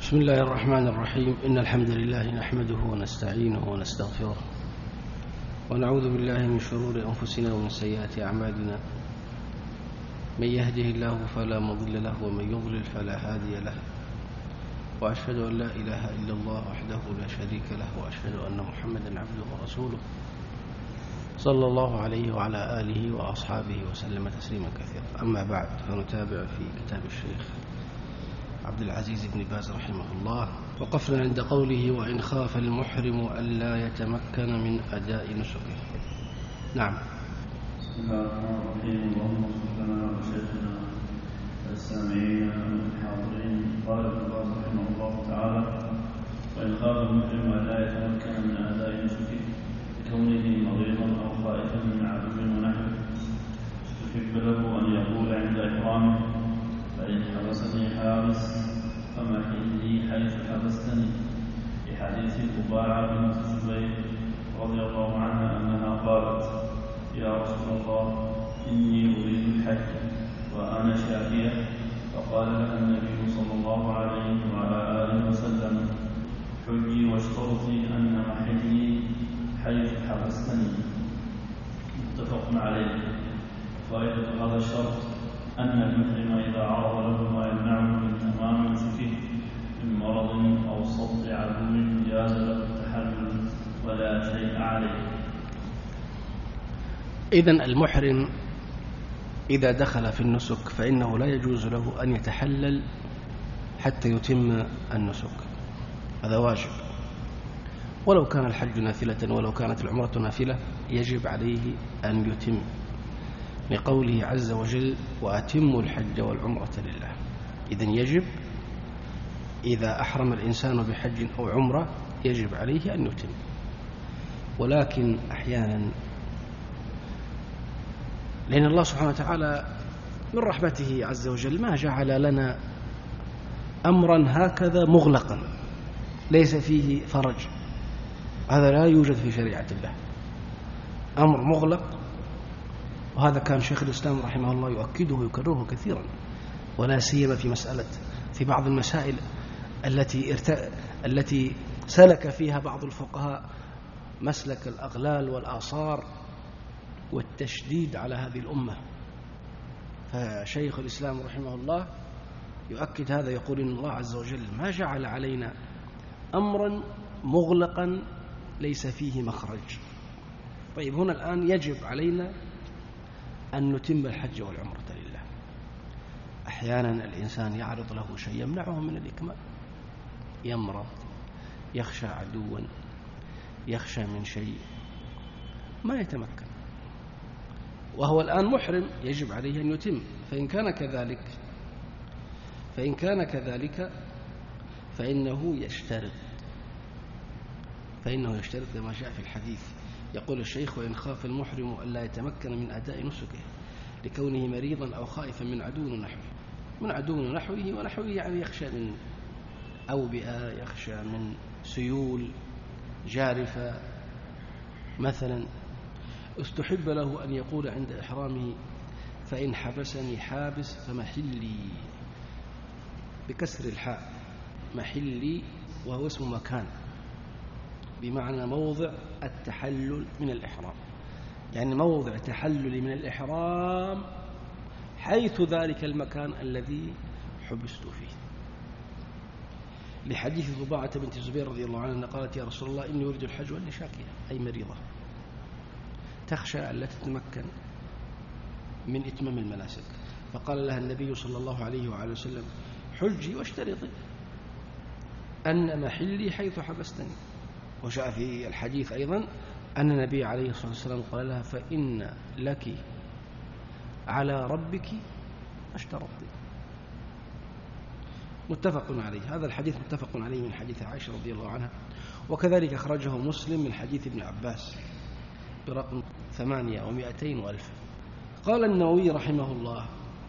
بسم الله الرحمن الرحيم. إن الحمد لله نحمده ونستعينه ونستغفره ونعوذ بالله من شرور أنفسنا ومن سيئات أعمالنا. من يهده الله فلا مضل له ومن يضلل فلا هادي له، وأشهد أن لا إله إلا الله وحده لا شريك له، وأشهد أن محمدا عبده ورسوله صلى الله عليه وعلى آله وأصحابه وسلم تسليما كثيرا. أما بعد، فنتابع في كتاب الشيخ عبد العزيز بن باز رحمه الله. وقفنا عند قوله: وإن خاف المحرم ألا يتمكن من أداء نسكه. نعم. بسم الله الرحمن الرحيم. اللهم صل على شيخنا السامعين الحاضرين. قال ابن باز رحمه الله تعالى: وإن خاف المحرم ألا يتمكن من أداء نسكه لكونه مريضا أو خائفا من عدو ونحوه، استحب له أن يقول عند إحرامه: فإن حبسني حابس فمحلي حيث حبستني، في حديث قباعة بنت الزبير رضي الله عنها أنها قالت: يا رسول الله، إني أريد الحج وأنا شاكية. فقال لها النبي صلى الله عليه وعلى آله وسلم: حجي واشترطي أن محلي حيث حبستني. متفق عليه. فائدة هذا الشرط أن المحرم إذا عرض له ما يمنعه من تمام نسكه من مرض أو صد عدو جاز له التحلل ولا شيء عليه. إذن المحرم إذا دخل في النسك فإنه لا يجوز له أن يتحلل حتى يتم النسك، هذا واجب. ولو كان الحج نافلة ولو كانت العمرة نافلة يجب عليه أن يتم، لقوله عز وجل: وأتموا الحج والعمرة لله. إذن يجب، إذا أحرم الإنسان بحج أو عمرة يجب عليه أن يتم. ولكن أحيانا، لأن الله سبحانه وتعالى من رحمته عز وجل ما جعل لنا أمرا هكذا مغلقا ليس فيه فرج، هذا لا يوجد في شريعة الله، أمر مغلق. وهذا كان شيخ الإسلام رحمه الله يؤكده ويكرره كثيرا، ولا سيما في بعض المسائل التي سلك فيها بعض الفقهاء مسلك الأغلال والآثار والتشديد على هذه الأمة. فشيخ الإسلام رحمه الله يؤكد هذا، يقول: إن الله عز وجل ما جعل علينا أمرا مغلقا ليس فيه مخرج. طيب، هنا الآن يجب علينا أن نتم الحج والعمرة لله. أحيانا الإنسان يعرض له شيء يمنعه من الإكمال، يمرض، يخشى عدوا، يخشى من شيء، ما يتمكن، وهو الآن محرم، يجب عليه أن يتم. فإن كان كذلك فإنه يشترط كما جاء في الحديث. يقول الشيخ: وإن خاف المحرم ألا يتمكن من أداء نسكه لكونه مريضا أو خائفا من عدو ونحوه، يعني يخشى من أوبئة، يخشى من سيول جارفة مثلا، استحب له أن يقول عند إحرامه: فإن حبسني حابس فمحلي، بكسر الحاء، محلي، وهو اسم مكان بمعنى موضع التحلل من الإحرام، يعني موضع تحلل من الإحرام حيث ذلك المكان الذي حبست فيه. لحديث قباعة بنت الزبير رضي الله عنها قالت: يا رسول الله، إني أريد الحج وأني شاكية، أي مريضة تخشى أن لا تتمكن من إتمام المناسك. فقال لها النبي صلى الله عليه وعلى وسلم: حجي واشترطي أن محلي حيث حبستني. وجاء في الحديث أيضا أن النبي عليه الصلاة والسلام قال لها: فإن لك على ربك اشترطي. متفق عليه. هذا الحديث متفق عليه من حديث عائشة رضي الله عنها، وكذلك أخرجه مسلم من حديث ابن عباس برقم 800 و200 و1000. قال النووي رحمه الله: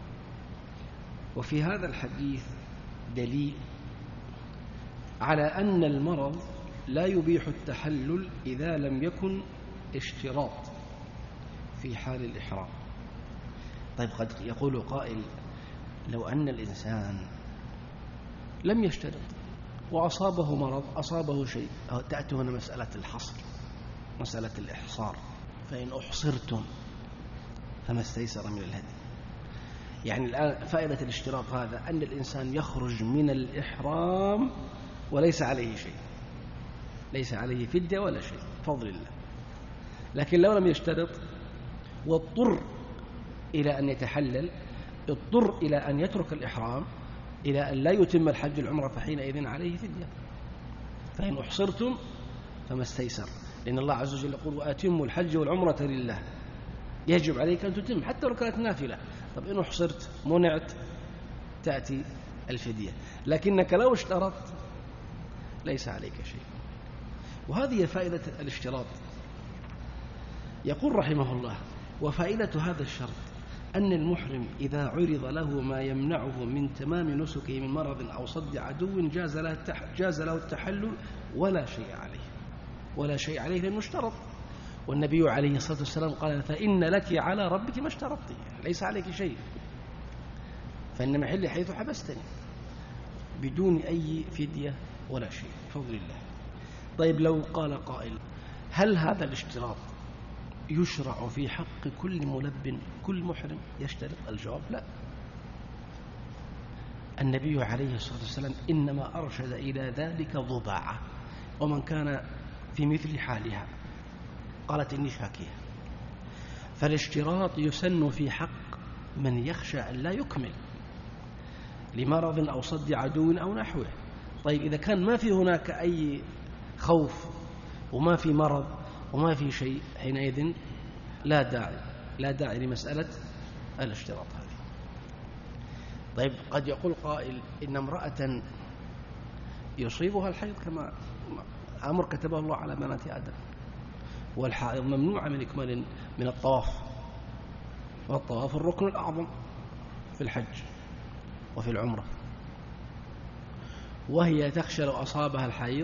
وفي هذا الحديث دليل على أن المرض لا يبيح التحلل إذا لم يكن اشتراط في حال الإحرام. طيب، قد يقول قائل: لو أن الإنسان لم يشترط، وأصابه مرض، أصابه شيء، تأتي هنا مسألة الحصر، مسألة الإحصار. فإن أحصرتم فما استيسر من الهدي. يعني الآن فائدة الاشتراط هذا أن الإنسان يخرج من الإحرام وليس عليه شيء، ليس عليه فدية ولا شيء بفضل الله. لكن لو لم يشترط واضطر إلى أن يتحلل، اضطر إلى أن يترك الإحرام، إلى أن لا يتم الحج العمرة، فحينئذ عليه فدية. فإن أحصرتم فما استيسر، لأن الله عز وجل يقول وأتموا الحج والعمرة لله، يجب عليك أن تتم حتى لو كانت نافلة. طب إن أحصرت منعت تأتي الفدية، لكنك لو اشترطت ليس عليك شيء. وهذه فائدة الاشتراط. يقول رحمه الله وفائدة هذا الشرط أن المحرم إذا عرض له ما يمنعه من تمام نسكه من مرض أو صد عدو جاز له التحلل ولا شيء عليه، ولا شيء عليه لأنه اشترط. والنبي عليه الصلاة والسلام قال فإن لك على ربك ما اشترطت، ليس عليك شيء، فإن محلي حيث حبستني، بدون أي فدية ولا شيء بفضل الله. طيب لو قال قائل هل هذا الاشتراط يشرع في حق كل ملب، كل محرم يشترط؟ الجواب لا. النبي عليه الصلاة والسلام إنما أرشد إلى ذلك ضباعة، ومن كان في مثل حالها قالت إني شاكية. فالاشتراط يسن في حق من يخشى أن لا يكمل لمرض أو صد عدو أو نحوه. طيب إذا كان ما في هناك أي خوف وما في مرض وما في شيء، حينئذ لا داعي لمسألة الاشتراط هذه. طيب قد يقول قائل إن امرأة يصيبها الحيض كما أمر كتبه الله على بنات آدم، والحائض ممنوعة من إكمال من الطواف، والطواف الركن الأعظم في الحج وفي العمرة، وهي تخشى لو أصابها الحيض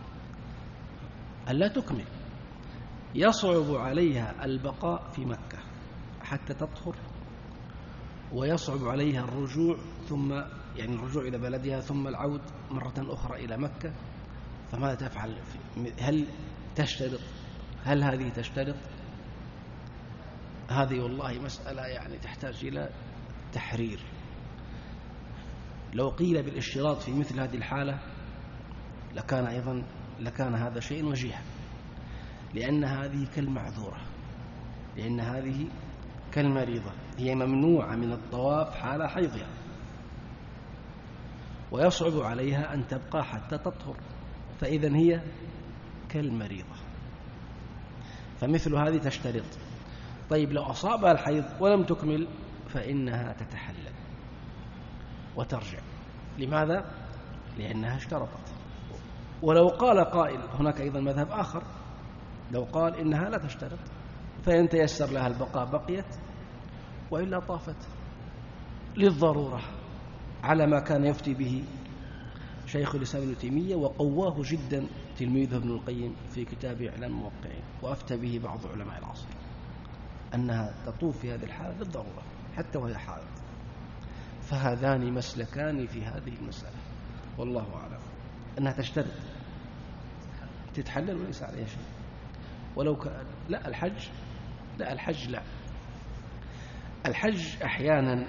ألا تكمل، يصعب عليها البقاء في مكة حتى تطهر، ويصعب عليها الرجوع، ثم يعني الرجوع إلى بلدها ثم العود مرة أخرى إلى مكة. فماذا تفعل؟ هل تشترط؟ هل هذه تشترط؟ هذه والله مسألة يعني تحتاج إلى تحرير. لو قيل بالاشتراط في مثل هذه الحالة لكان هذا شيء وجيها، لأن هذه كالمعذورة، لأن هذه كالمريضة، هي ممنوعة من الطواف حال حيضها، ويصعب عليها أن تبقى حتى تطهر، فإذن هي كالمريضة، فمثل هذه تشترط. طيب لو أصابها الحيض ولم تكمل فإنها تتحلل وترجع. لماذا؟ لأنها اشترطت. ولو قال قائل هناك أيضا مذهب آخر، لو قال إنها لا تشترط، فإن تيسر لها البقاء بقيت، وإلا طافت للضرورة، على ما كان يفتي به شيخ الإسلام ابن تيمية، وقواه جدا تلميذه ابن القيم في كتاب إعلام الموقعين، وأفتى به بعض علماء العصر أنها تطوف في هذه الحالة للضرورة حتى وهي حائض. فهذان مسلكان في هذه المسألة، والله أعلم. أنها تشترط تتحلل وليس عليها شيء. ولو كان لا الحج الحج أحيانا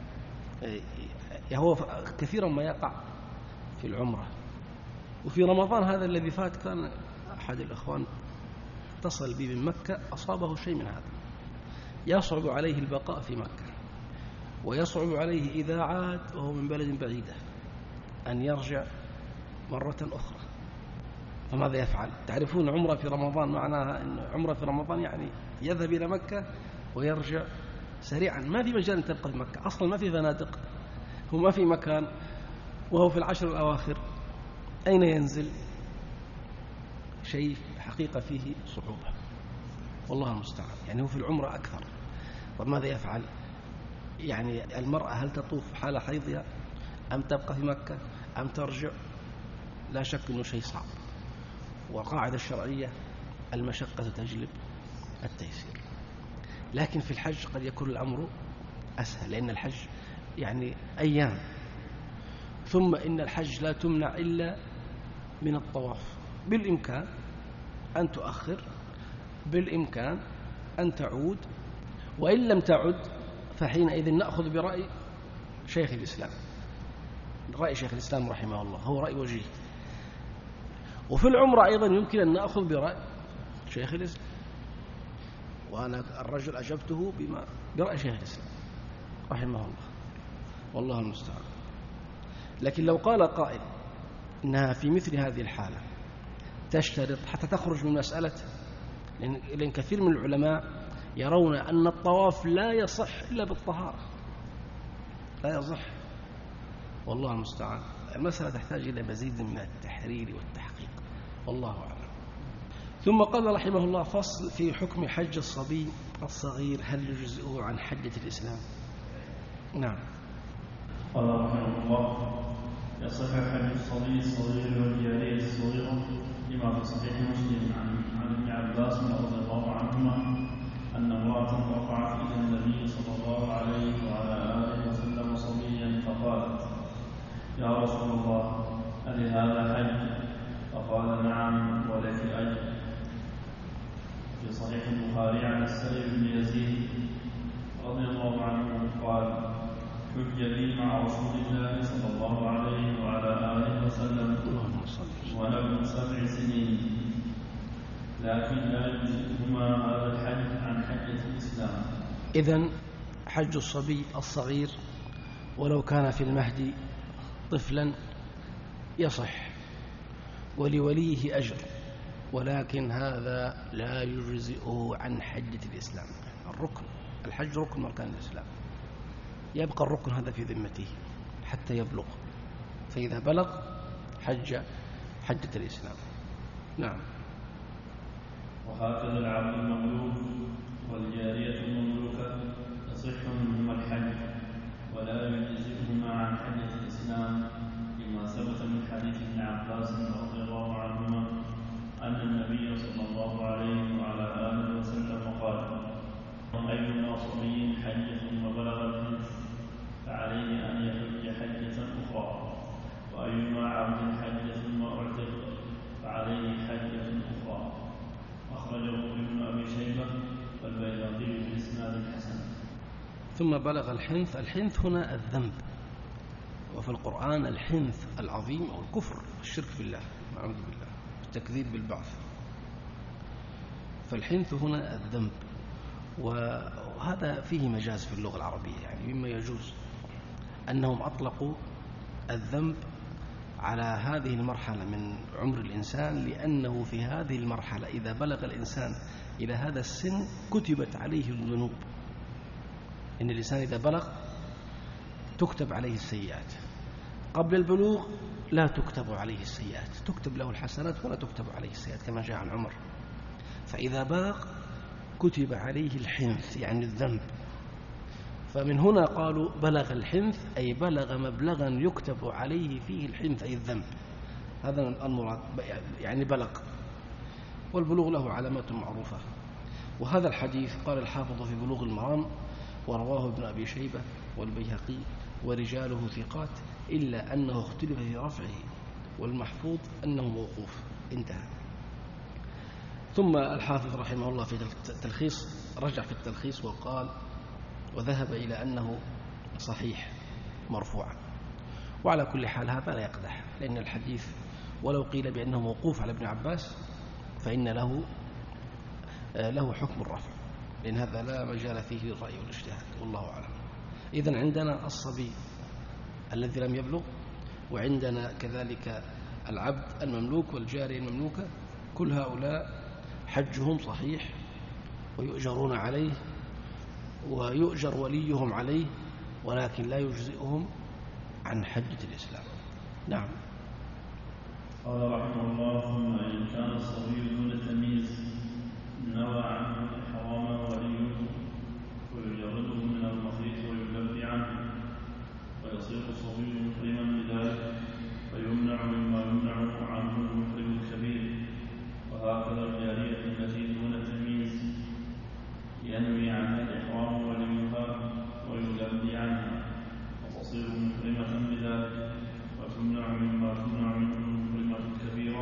هو كثيرا ما يقع في العمرة. وفي رمضان هذا الذي فات كان أحد الإخوان اتصل بي من مكة، أصابه شيء من هذا، يصعب عليه البقاء في مكة، ويصعب عليه إذا عاد وهو من بلد بعيدة أن يرجع مرة أخرى. فماذا يفعل؟ تعرفون عمرة في رمضان معناها أن عمرة في رمضان يعني يذهب إلى مكة ويرجع سريعا، ما في مجال أن تبقى في مكة أصلا، ما في فنادق، هو ما في مكان، وهو في العشر الأواخر، أين ينزل؟ شيء حقيقة فيه صعوبة، والله المستعان. يعني هو في العمرة أكثر. طب ماذا يفعل؟ يعني المرأة هل تطوف حال حيضها أم تبقى في مكة أم ترجع؟ لا شك أنه شيء صعب، والقاعدة الشرعية المشقة تجلب التيسير. لكن في الحج قد يكون الأمر أسهل، لأن الحج يعني أيام، ثم إن الحج لا تمنع إلا من الطواف، بالإمكان أن تؤخر، بالإمكان أن تعود، وإن لم تعد فحينئذ نأخذ برأي شيخ الإسلام، رأي شيخ الإسلام رحمه الله، هو رأي وجيه. وفي العمرة أيضا يمكن أن نأخذ برأي شيخ الإسلام، وأنا الرجل أجبته برأي شيخ الإسلام رحمه الله، والله المستعان. لكن لو قال قائل إنها في مثل هذه الحالة تشترط حتى تخرج من مسألة، لأن كثير من العلماء يرون أن الطواف لا يصح إلا بالطهارة، لا يصح، والله المستعان. المسألة تحتاج إلى مزيد من التحرير والتحقيق، والله أعلم. ثم قال رحمه الله: فصل في حكم حج الصبي الصغير، هل يجزئه عن حجة الإسلام؟ نعم. قال رحمه الله: يصح حج الصبي الصغير والجارية الصغيرة لما في صحيح مسلم عن ابن عباس رضي الله عنهما أن امرأة رفعت إلى النبي صلى الله عليه وعلى آله وسلم صبيا فقالت: يا رسول الله، ألهذا حج؟ فقال: نعم، ولك أجر. في صحيح البخاري عن السائب بن يزيد رضي الله عنه قال: حج لي مع رسول الله صلى الله عليه وعلى آله وسلم وأنا ابن 7 سنين، لكن لا يجزئهما هذا الحج عن حجة الإسلام. إذن حج الصبي الصغير ولو كان في المهد طفلا يصح ولوليه أجر، ولكن هذا لا يجزئه عن حجة الإسلام. الركن، الحج ركن من أركان الإسلام، يبقى الركن هذا في ذمته حتى يبلغ، فإذا بلغ حجة الإسلام. نعم. وهكذا العبد المملوك والجارية المملوكة يصح منهما الحج ولا يجزئهما عن حجة الإسلام، لما ثبت من حديث ابن عباس رضي الله عنهما أن النبي صلى الله عليه وعلى آله وسلم قال: أيما صبي حج ثم بلغ الحنث فعليه أن يحج حجة أخرى، وأيما عبد حج ثم اعتق فعليه حجة أخرى. أخرجه ابن أبي شيبة والبيهقي بإسناد حسن. ثم بلغ الحنث، الحنث هنا الذنب، وفي القرآن الحنث العظيم أو الكفر، الشرك بالله، نعوذ بالله، التكذيب بالبعث. فالحنث هنا الذنب، وهذا فيه مجاز في اللغة العربية، يعني مما يجوز أنهم أطلقوا الذنب على هذه المرحلة من عمر الإنسان، لأنه في هذه المرحلة إذا بلغ الإنسان إلى هذا السن كتبت عليه الذنوب. إن الإنسان إذا بلغ تكتب عليه السيئات، قبل البلوغ لا تكتب عليه السيئات، تكتب له الحسنات ولا تكتب عليه السيئات كما جاء عن عمر. فإذا بلغ كتب عليه الحنث يعني الذنب، فمن هنا قالوا بلغ الحنث أي بلغ مبلغا يكتب عليه فيه الحنث أي الذنب، هذا المراد، يعني بلغ. والبلوغ له علامات معروفة. وهذا الحديث قال الحافظ في بلوغ المرام ورواه ابن أبي شيبة والبيهقي ورجاله ثقات، إلا أنه اختلف في رفعه، والمحفوظ أنه موقوف، انتهى. ثم الحافظ رحمه الله في التلخيص رجع في التلخيص وقال وذهب إلى أنه صحيح مرفوعا. وعلى كل حال هذا لا يقدح، لأن الحديث ولو قيل بأنه موقوف على ابن عباس فإن له حكم الرفع، لأن هذا لا مجال فيه للرأي والاجتهاد، والله أعلم. إذن عندنا الصبي الذي لم يبلغ، وعندنا كذلك العبد المملوك والجارية المملوكة، كل هؤلاء حجهم صحيح ويؤجرون عليه ويؤجر وليهم عليه، ولكن لا يجزئهم عن حجة الإسلام. نعم. قال رحمه الله: ثم إن كان الصبي دون التمييز نوى عنه الحرام وليه ويجرده من المخيط ويلبي عنه، ويصير الصبي محرما بذلك ويمنع مما يمنع عنه المحرم الكبير. وهكذا الجارية التي دون التمييز ينوي عنها الإحرام وليها ويلبي عنها وتصير محرمة بذلك، وتمنع مما تمنع منه المحرمة الكبيرة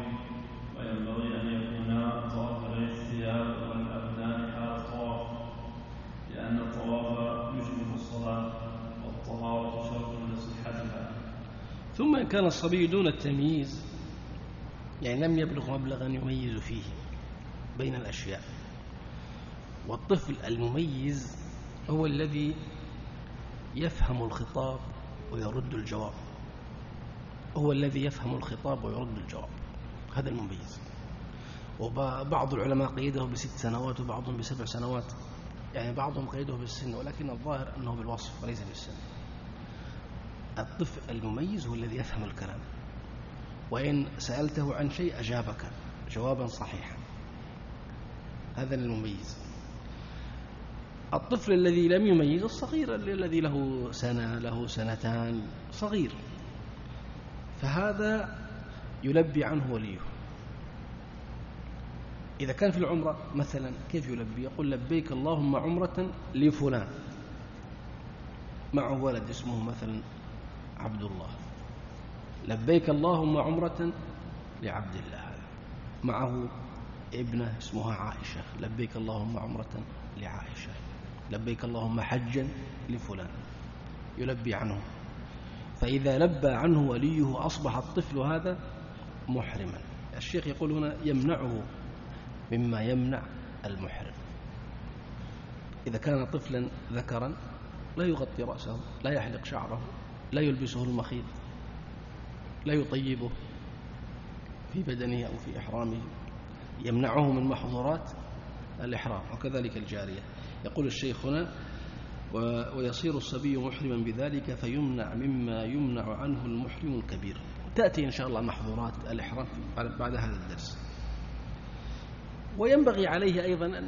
وإن كان الصبي دون التمييز، يعني لم يبلغ مبلغا يميز فيه بين الأشياء. والطفل المميز هو الذي يفهم الخطاب ويرد الجواب، هو الذي يفهم الخطاب ويرد الجواب، هذا المميز. وبعض العلماء قيده ب6 سنوات وبعضهم ب7 سنوات، يعني بعضهم قيده بالسن، ولكن الظاهر أنه بالوصف وليس بالسن. الطفل المميز هو الذي يفهم الكلام، وإن سألته عن شيء أجابك جوابا صحيحا، هذا المميز. الطفل الذي لم يميز الصغير الذي له سنة له سنتان صغير، فهذا يلبي عنه وليه. إذا كان في العمرة مثلا كيف يلبي؟ يقول لبيك اللهم عمرة لفلان، معه ولد اسمه مثلا عبد الله، لبيك اللهم عمرة لعبد الله، معه ابنة اسمها عائشة، لبيك اللهم عمرة لعائشة، لبيك اللهم حجا لفلان، يلبي عنه. فإذا لبى عنه وليه أصبح الطفل هذا محرما. الشيخ يقول هنا يمنعه مما يمنع المحرم. إذا كان طفلا ذكرا لا يغطي رأسه، لا يحلق شعره، لا يلبسه المخيط، لا يطيبه في بدنه أو في إحرامه، يمنعه من محظورات الإحرام. وكذلك الجارية. يقول الشيخ هنا ويصير الصبي محرما بذلك فيمنع مما يمنع عنه المحرم الكبير. تأتي إن شاء الله محظورات الإحرام بعد هذا الدرس. وينبغي عليه أيضا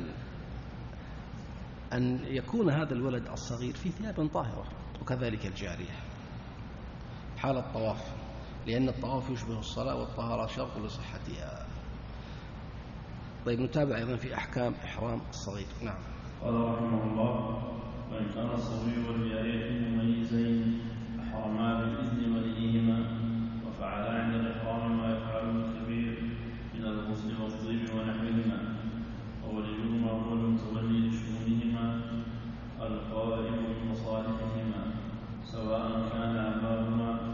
أن يكون هذا الولد الصغير في ثياب طاهرة، وكذلك الجارية حال الطواف، لأن الطواف يشبه الصلاة والطهارة شرط لصحتها. طيب نتابع أيضا في أحكام إحرام الصغير. نعم. قال رحمه الله: وإن كان الصبي والجارية مميزين أحرما بإذن وليهما، وفعلا عند الإحرام ما يفعله الكبير من الغسل والطيب ونحوهما، ووليهما هو المتولي لشؤونهما القائم بمصالحهما، سواء كان أباهما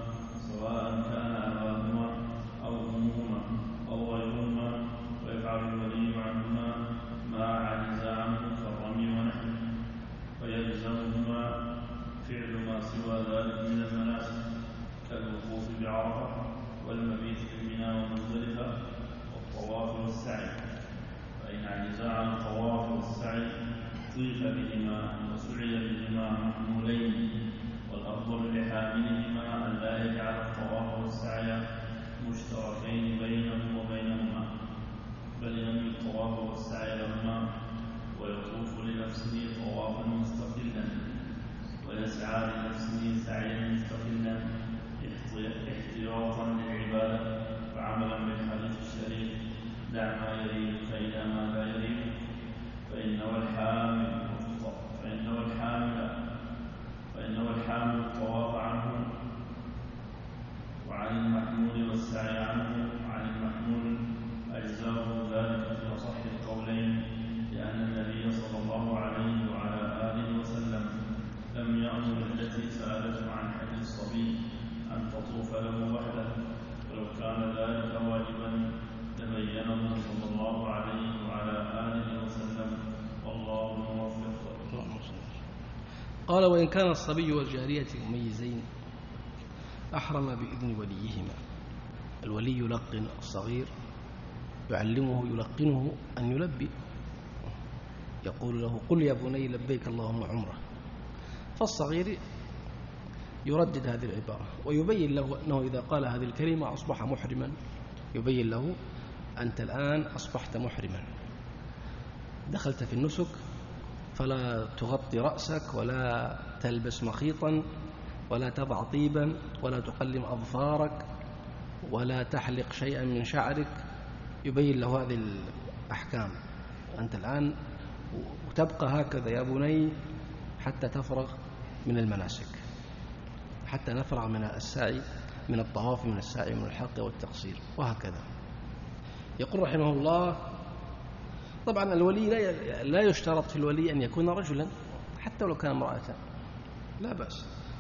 أو أمهما أو غيرهما، ويفعل الولي عنهما ما عجز عنه كالرمي ونحوه، فيلزمهما فعل ما سوى ذلك من المناسك كالوقوف بعرفة والمبيت بمنى ومزدلفة والطواف والسعي. فإن عجزا عن الطواف والسعي طيف بهما وسعي بهما محمولين، والأفضل لحاملهما أن لا يجعل الطواف والسعي مشتركين بينه وبينهما، بل ينوي الطواف والسعي لهما، ويطوف لنفسه طوافا مستقلا، ويسعى لنفسه سعيا مستقلا احتياطا للعبادة، وعملا بالحديث الشريف: دع ما يريبك إلى ما لا يريبك، فإنه الحامل الطواف عنه وعن المحمول والسعي عنه وعن المحمول أجزاء ذلك في أصح القولين، لأن النبي صلى الله عليه وعلى آله وسلم لم يأمر التي سألته عن حج الصبي أن تطوف له وحده، ولو كان ذلك واجبا لبينه صلى الله عليه وعلى آله وسلم، والله موفق. قال: وإن كان الصبي والجارية مميزين أحرم بإذن وليهما. الولي يلقن الصغير، يلقنه أن يلبي، يقول له: قل يا بني لبيك اللهم عمرة. فالصغير يردد هذه العبارة ويبين له أنه إذا قال هذه الكلمة أصبح محرما، يبين له: أنت الآن أصبحت محرما، دخلت في النسك، فلا تغطي رأسك ولا تلبس مخيطا ولا تضع طيبا ولا تقلم أظفارك ولا تحلق شيئا من شعرك. يبين له هذه الأحكام: أنت الآن وتبقى هكذا يا بني حتى تفرغ من المناسك، حتى نفرغ من السعي، من الطواف، من السعي، من الحلق والتقصير، وهكذا. يقول رحمه الله: طبعا الولي لا يشترط في الولي أن يكون رجلا، حتى لو كان امرأة لا بأس،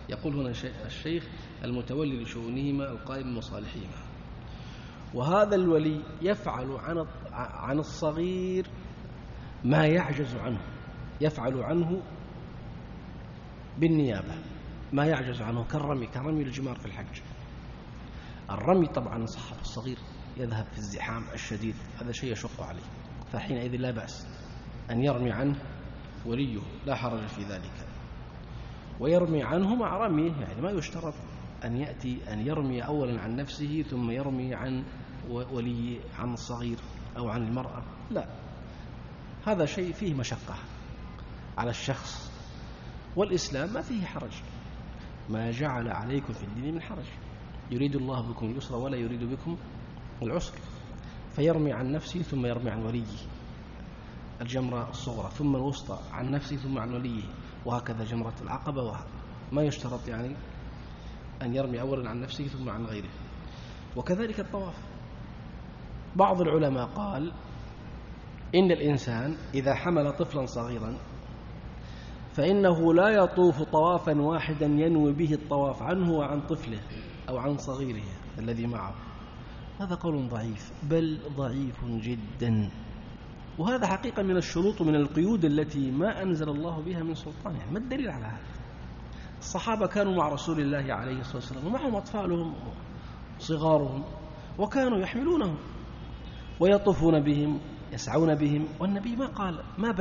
يقول هنا الشيخ المتولي لشؤونهما القائم بمصالحهما. وهذا الولي يفعل عن الصغير ما يعجز عنه، يفعل عنه بالنيابة ما يعجز عنه كرمي الجمار في الحج. الرمي طبعا الصغير يذهب في الزحام الشديد، هذا شيء يشق عليه، فحينئذ لا بأس أن يرمي عنه وليه، لا حرج في ذلك. ويرمي عنه مع رميه، يعني ما يشترط أن يأتي أن يرمي أولا عن نفسه ثم يرمي عن ولي، عن الصغير أو عن المرأة، لا، هذا شيء فيه مشقة على الشخص. والإسلام ما فيه حرج، ما جعل عليكم في الدين من حرج، يريد الله بكم اليسر ولا يريد بكم العسر. فيرمي عن نفسه ثم يرمي عن وليه الجمرة الصغرى، ثم الوسطى عن نفسه ثم عن وليه، وهكذا جمرة العقبة، ما يشترط يعني أن يرمي أولا عن نفسه ثم عن غيره. وكذلك الطواف، بعض العلماء قال إن الإنسان إذا حمل طفلا صغيرا فإنه لا يطوف طوافا واحدا ينوي به الطواف عنه وعن طفله أو عن صغيره الذي معه. هذا قول ضعيف، بل ضعيف جدا، وهذا حقيقة من الشروط ومن القيود التي ما أنزل الله بها من سلطان. يعني ما الدليل على هذا؟ الصحابة كانوا مع رسول الله عليه الصلاة والسلام ومعهم أطفالهم صغارهم، وكانوا يحملونهم ويطوفون بهم يسعون بهم، والنبي ما قال،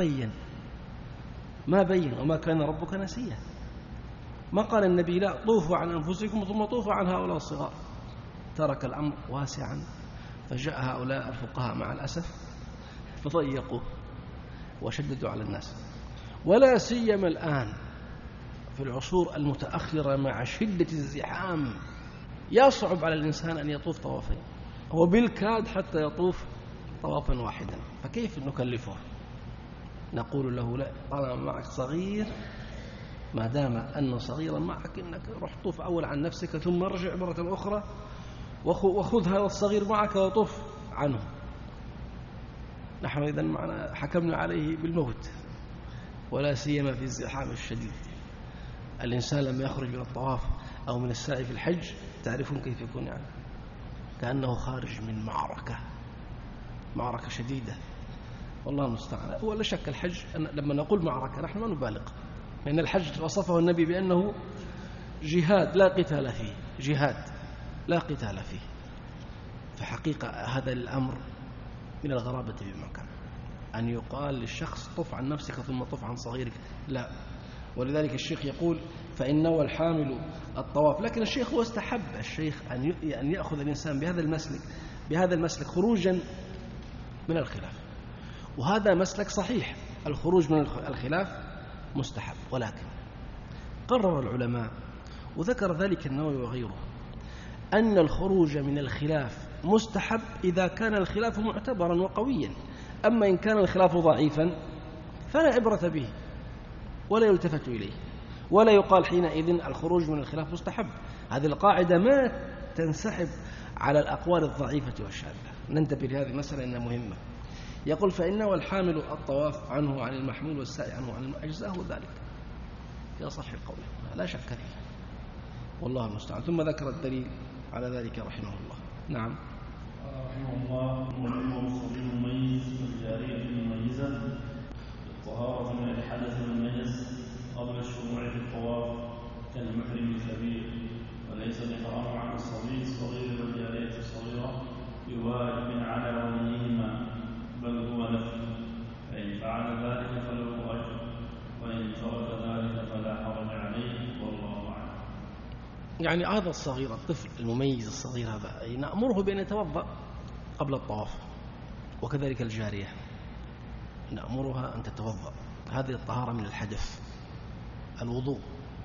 ما بين وما كان ربك نسيا. ما قال النبي لا طوفوا عن أنفسكم ثم طوفوا عن هؤلاء الصغار، ترك الأمر واسعا. فجاء هؤلاء الفقهاء مع الأسف فضيقوا وشددوا على الناس، ولا سيما الآن في العصور المتأخرة مع شدة الزحام يصعب على الإنسان أن يطوف طوافين، وبالكاد حتى يطوف طوافا واحدا، فكيف نكلفه؟ نقول له لا، طالما معك صغير، ما دام أنه صغيرا معك، إنك روح طوف أول عن نفسك ثم ارجع مرة أخرى وخذ هذا الصغير معك وطوف عنه. نحن إذن معنا حكمنا عليه بالموت، ولا سيما في الزحام الشديد. الإنسان لما يخرج من الطواف أو من السعي في الحج تعرفون كيف يكون، يعني كأنه خارج من معركة شديدة، والله المستعان. ولا شك الحج لما نقول معركة نحن ما نبالغ، لأن الحج وصفه النبي بأنه جهاد لا قتال فيه، جهاد لا قتال فيه. فحقيقة هذا الأمر من الغرابة بمكان، أن يقال للشخص طف عن نفسك ثم طف عن صغيرك، لا. ولذلك الشيخ يقول فإن نوى الحامل الطواف، لكن الشيخ هو استحب الشيخ أن يأخذ الإنسان بهذا المسلك خروجا من الخلاف، وهذا مسلك صحيح، الخروج من الخلاف مستحب. ولكن قرر العلماء وذكر ذلك النووي وغيره أن الخروج من الخلاف مستحب إذا كان الخلاف معتبرا وقويا، أما إن كان الخلاف ضعيفا فلا عبرة به ولا يلتفت إليه، ولا يقال حينئذ الخروج من الخلاف مستحب. هذه القاعدة ما تنسحب على الأقوال الضعيفة والشاذة. ننتبه لهذه المسألة إنها مهمة. يقول فإنه الحامل الطواف عنه عن المحمول والسعي عنه عن أجزاه ذلك، يا صح القول لا شك فيه، والله المستعان. ثم ذكر الدليل على ذلك رحمه الله. نعم. رحمه الله ومنه الصبي المميز والجارية المميزة بالطهارة من الحدث والنجس قبل الشروع في الطواف كالمحرم الكبير، وليس الإحرام عن الصبي الصغير والجارية الصغيرة بواجب على وليهما، بل هو نفل، فإن فعل ذلك فله أجر، وإن ترك ذلك فلا حرج عليه، والله أعلم. يعني هذا الصغير الطفل المميز الصغير هذا نأمره بأن يتوضأ قبل الطواف، وكذلك الجارية نأمرها أن تتوضأ. هذه الطهارة من الحدث الوضوء.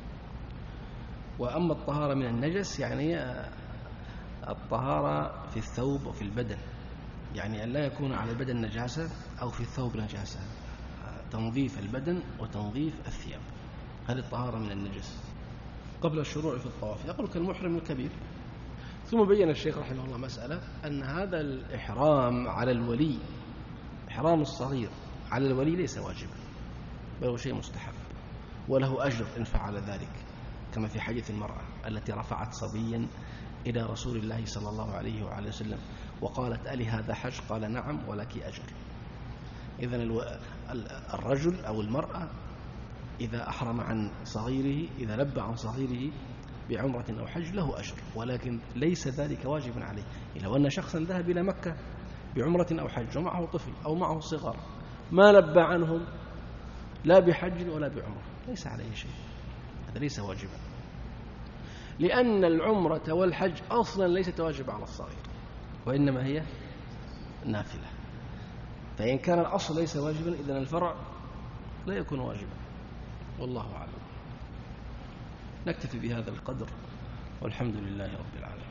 وأما الطهارة من النجس يعني الطهارة في الثوب وفي البدن، يعني أن لا يكون على البدن نجاسة أو في الثوب نجاسة، تنظيف البدن وتنظيف الثياب، هذه الطهارة من النجس قبل الشروع في الطواف. يقول كالمحرم الكبير. ثم بين الشيخ رحمه الله مسألة أن هذا الإحرام على الولي، إحرام الصغير على الولي ليس واجبا، بل هو شيء مستحب، وله أجر إن فعل ذلك، كما في حديث المرأة التي رفعت صبيا إلى رسول الله صلى الله عليه وعلى وسلم وقالت: ألي هذا حج؟ قال: نعم ولك أجر. إذن الرجل أو المرأة إذا أحرم عن صغيره، إذا لبى عن صغيره بعمرة أو حج له أجر، ولكن ليس ذلك واجبا عليه. لو أن شخصا ذهب إلى مكة بعمرة أو حج ومعه طفل أو معه صغار ما لبى عنهم لا بحج ولا بعمرة ليس عليه شيء، هذا ليس واجبا، لأن العمرة والحج أصلا ليست واجبة على الصغير وإنما هي نافلة. فإن كان الأصل ليس واجبا إذن الفرع لا يكون واجبا، والله أعلم. نكتفي بهذا القدر والحمد لله رب العالمين.